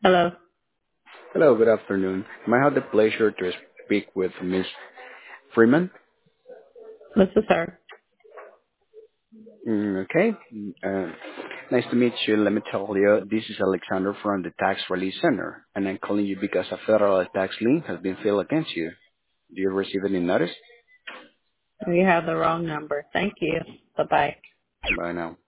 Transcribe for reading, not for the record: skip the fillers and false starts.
Hello, Hello, good afternoon. May I have the pleasure to speak with Miss Freeman? this is her. Okay. Nice to meet you. Let me tell you, this is Alexander from the Tax Relief Center, and I'm calling you because a federal tax lien has been filed against you. Do you receive any notice? You have the wrong number. Thank you. Bye bye. By now.